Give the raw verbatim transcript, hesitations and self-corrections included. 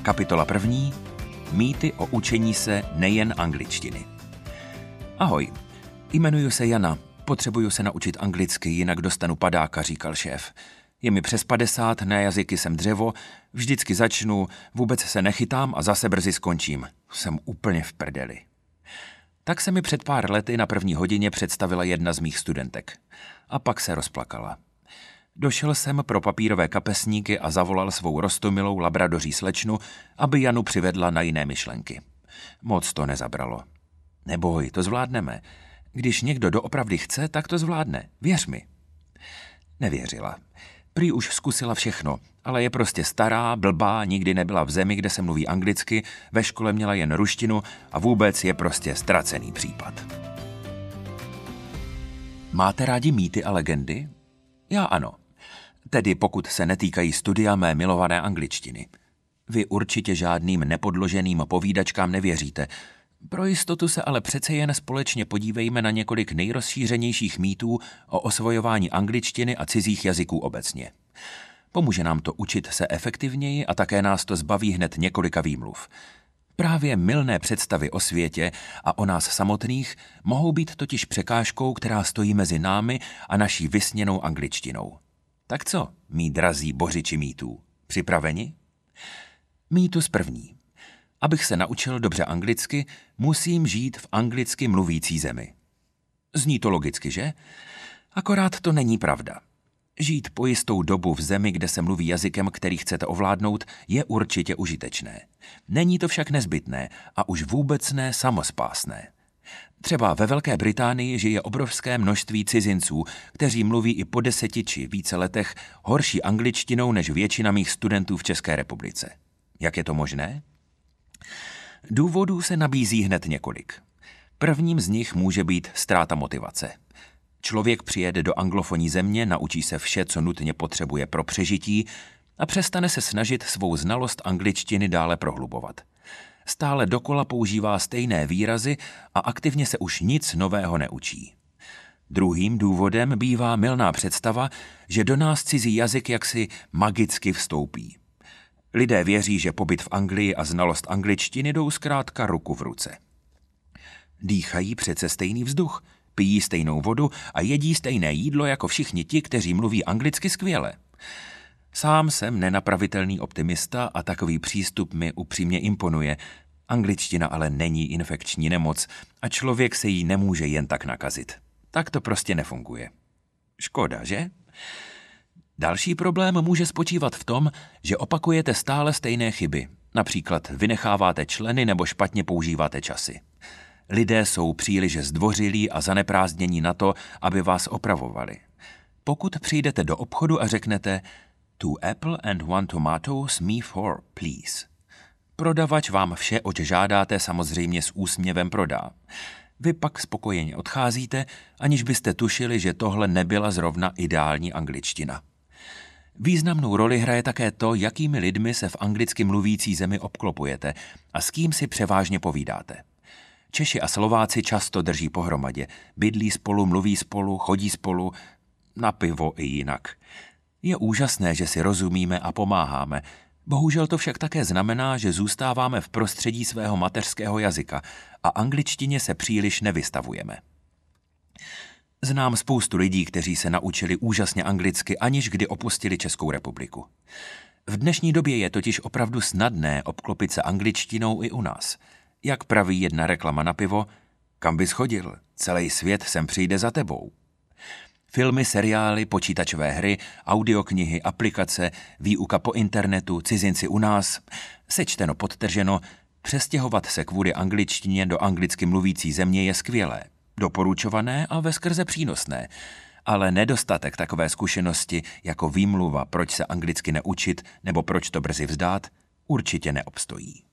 Kapitola první. Mýty o učení se nejen angličtiny. Ahoj, jmenuji se Jana, potřebuju se naučit anglicky, jinak dostanu padáka, říkal šéf. Je mi přes padesát, na jazyky jsem dřevo, vždycky začnu, vůbec se nechytám a zase brzy skončím. Jsem úplně v prdeli. Tak se mi před pár lety na první hodině představila jedna z mých studentek. A pak se rozplakala. Došel jsem pro papírové kapesníky a zavolal svou roztomilou labradoří slečnu, aby Janu přivedla na jiné myšlenky. Moc to nezabralo. Neboj, to zvládneme. Když někdo doopravdy chce, tak to zvládne. Věř mi. Nevěřila. Prý už zkusila všechno, ale je prostě stará, blbá, nikdy nebyla v zemi, kde se mluví anglicky, ve škole měla jen ruštinu a vůbec je prostě ztracený případ. Máte rádi mýty a legendy? Já ano. Tedy pokud se netýkají studia mé milované angličtiny. Vy určitě žádným nepodloženým povídačkám nevěříte. Pro jistotu se ale přece jen společně podívejme na několik nejrozšířenějších mýtů o osvojování angličtiny a cizích jazyků obecně. Pomůže nám to učit se efektivněji a také nás to zbaví hned několika výmluv. Právě mylné představy o světě a o nás samotných mohou být totiž překážkou, která stojí mezi námi a naší vysněnou angličtinou. Tak co, mí drazí bořiči mýtů, připraveni? Mýtus první. Abych se naučil dobře anglicky, musím žít v anglicky mluvící zemi. Zní to logicky, že? Akorát to není pravda. Žít po jistou dobu v zemi, kde se mluví jazykem, který chcete ovládnout, je určitě užitečné. Není to však nezbytné a už vůbec ne samospásné. Třeba ve Velké Británii žije obrovské množství cizinců, kteří mluví i po deseti či více letech horší angličtinou než většina mých studentů v České republice. Jak je to možné? Důvodů se nabízí hned několik. Prvním z nich může být ztráta motivace. Člověk přijede do anglofonní země, naučí se vše, co nutně potřebuje pro přežití a přestane se snažit svou znalost angličtiny dále prohlubovat. Stále dokola používá stejné výrazy a aktivně se už nic nového neučí. Druhým důvodem bývá mylná představa, že do nás cizí jazyk jaksi magicky vstoupí. Lidé věří, že pobyt v Anglii a znalost angličtiny jdou zkrátka ruku v ruce. Dýchají přece stejný vzduch, pijí stejnou vodu a jedí stejné jídlo jako všichni ti, kteří mluví anglicky skvěle. Sám jsem nenapravitelný optimista a takový přístup mi upřímně imponuje. Angličtina ale není infekční nemoc a člověk se jí nemůže jen tak nakazit. Tak to prostě nefunguje. Škoda, že? Další problém může spočívat v tom, že opakujete stále stejné chyby. Například vynecháváte členy nebo špatně používáte časy. Lidé jsou příliš zdvořilí a zaneprázdnění na to, aby vás opravovali. Pokud přijdete do obchodu a řeknete two apple and one tomatoes, me four, please. Prodavač vám vše, oč žádáte, samozřejmě s úsměvem prodá. Vy pak spokojeně odcházíte, aniž byste tušili, že tohle nebyla zrovna ideální angličtina. Významnou roli hraje také to, jakými lidmi se v anglicky mluvící zemi obklopujete a s kým si převážně povídáte. Češi a Slováci často drží pohromadě, bydlí spolu, mluví spolu, chodí spolu, na pivo i jinak. Je úžasné, že si rozumíme a pomáháme. Bohužel to však také znamená, že zůstáváme v prostředí svého mateřského jazyka a angličtině se příliš nevystavujeme. Znám spoustu lidí, kteří se naučili úžasně anglicky, aniž kdy opustili Českou republiku. V dnešní době je totiž opravdu snadné obklopit se angličtinou i u nás. Jak praví jedna reklama na pivo, kam bys chodil, celý svět sem přijde za tebou. Filmy, seriály, počítačové hry, audioknihy, aplikace, výuka po internetu, cizinci u nás, sečteno podtrženo, přestěhovat se kvůli angličtině do anglicky mluvící země je skvělé, doporučované a veskrze přínosné, ale nedostatek takové zkušenosti jako výmluva, proč se anglicky neučit nebo proč to brzy vzdát, určitě neobstojí.